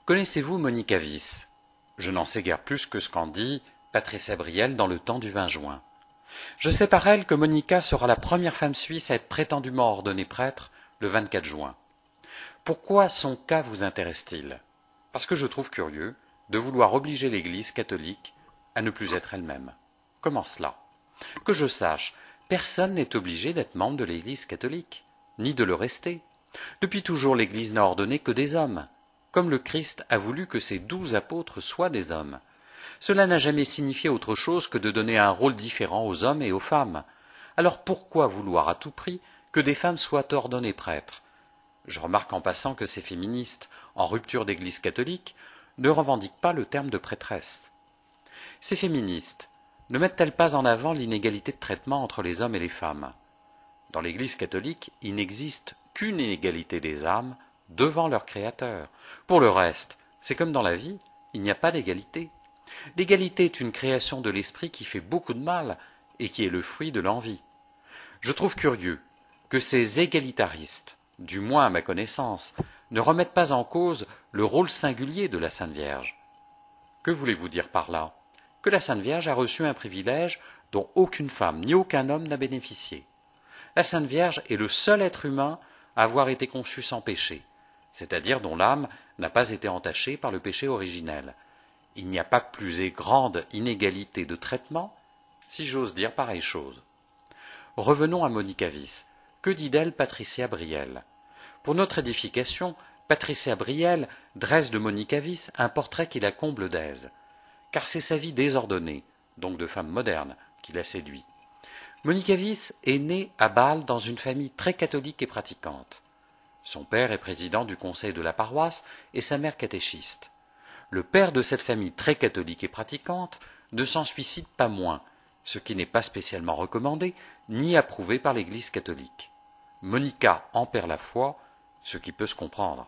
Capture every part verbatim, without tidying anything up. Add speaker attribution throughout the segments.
Speaker 1: Connaissez-vous Monica Vis? Je n'en sais guère plus que ce qu'en dit Patricia Briel dans Le Temps du vingt juin. Je sais par elle que Monica sera la première femme suisse à être prétendument ordonnée prêtre le vingt-quatre juin. Pourquoi son cas vous intéresse-t-il? Parce que je trouve curieux de vouloir obliger l'Église catholique à ne plus être elle-même. Comment cela? Que je sache, personne n'est obligé d'être membre de l'Église catholique, ni de le rester. Depuis toujours, l'Église n'a ordonné que des hommes, comme le Christ a voulu que ses douze apôtres soient des hommes. Cela n'a jamais signifié autre chose que de donner un rôle différent aux hommes et aux femmes. Alors pourquoi vouloir à tout prix que des femmes soient ordonnées prêtres? Je remarque en passant que ces féministes, en rupture d'Église catholique, ne revendiquent pas le terme de prêtresse. Ces féministes ne mettent-elles pas en avant l'inégalité de traitement entre les hommes et les femmes? Dans l'Église catholique, il n'existe qu'une inégalité des âmes devant leur Créateur. Pour le reste, c'est comme dans la vie, il n'y a pas d'égalité. L'égalité est une création de l'esprit qui fait beaucoup de mal et qui est le fruit de l'envie. Je trouve curieux que ces égalitaristes, du moins à ma connaissance, ne remettent pas en cause le rôle singulier de la Sainte Vierge. Que voulez-vous dire par là? Que la Sainte Vierge a reçu un privilège dont aucune femme ni aucun homme n'a bénéficié. La Sainte Vierge est le seul être humain à avoir été conçu sans péché, c'est-à-dire dont l'âme n'a pas été entachée par le péché originel. Il n'y a pas plus grande inégalité de traitement, si j'ose dire pareille chose. Revenons à Monica Vis. Que dit d'elle Patricia Briel? Pour notre édification, Patricia Briel dresse de Monica Vis un portrait qui la comble d'aise, car c'est sa vie désordonnée, donc de femme moderne, qui la séduit. Monica Vis est née à Bâle dans une famille très catholique et pratiquante. Son père est président du conseil de la paroisse et sa mère catéchiste. Le père de cette famille très catholique et pratiquante ne s'en suicide pas moins, ce qui n'est pas spécialement recommandé ni approuvé par l'Église catholique. Monica en perd la foi, ce qui peut se comprendre.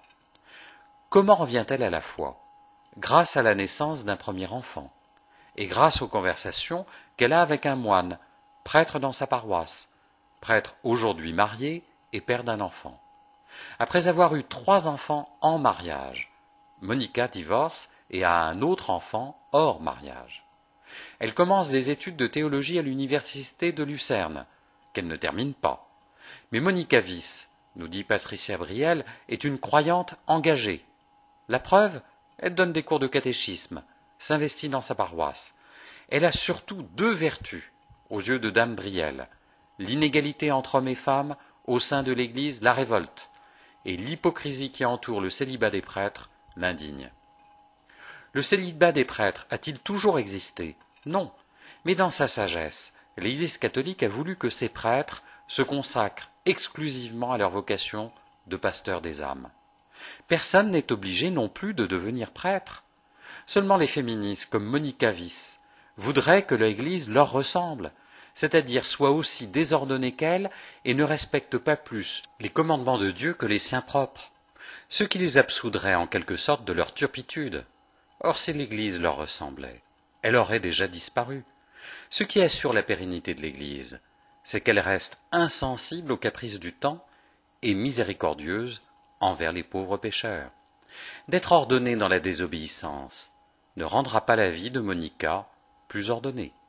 Speaker 1: Comment revient-elle à la foi? Grâce à la naissance d'un premier enfant, et grâce aux conversations qu'elle a avec un moine, prêtre dans sa paroisse, prêtre aujourd'hui marié et père d'un enfant. Après avoir eu trois enfants en mariage, Monica divorce et a un autre enfant hors mariage. Elle commence des études de théologie à l'université de Lucerne, qu'elle ne termine pas. Mais Monica Vis, nous dit Patricia Briel, est une croyante engagée. La preuve, elle donne des cours de catéchisme, s'investit dans sa paroisse. Elle a surtout deux vertus aux yeux de Dame Briel. L'inégalité entre hommes et femmes au sein de l'Église la révolte, et l'hypocrisie qui entoure le célibat des prêtres l'indigne. Le célibat des prêtres a-t-il toujours existé? Non, mais dans sa sagesse, l'Église catholique a voulu que ces prêtres se consacrent exclusivement à leur vocation de pasteurs des âmes. Personne n'est obligé non plus de devenir prêtre. Seulement les féministes comme Monica Vis voudraient que l'Église leur ressemble, c'est-à-dire soit aussi désordonnée qu'elle et ne respecte pas plus les commandements de Dieu que les siens propres, ce qui les absoudrait en quelque sorte de leur turpitude. Or si l'Église leur ressemblait, elle aurait déjà disparu. Ce qui assure la pérennité de l'Église, c'est qu'elle reste insensible aux caprices du temps et miséricordieuse envers les pauvres pécheurs. D'être ordonnée dans la désobéissance ne rendra pas la vie de Monica plus ordonnée.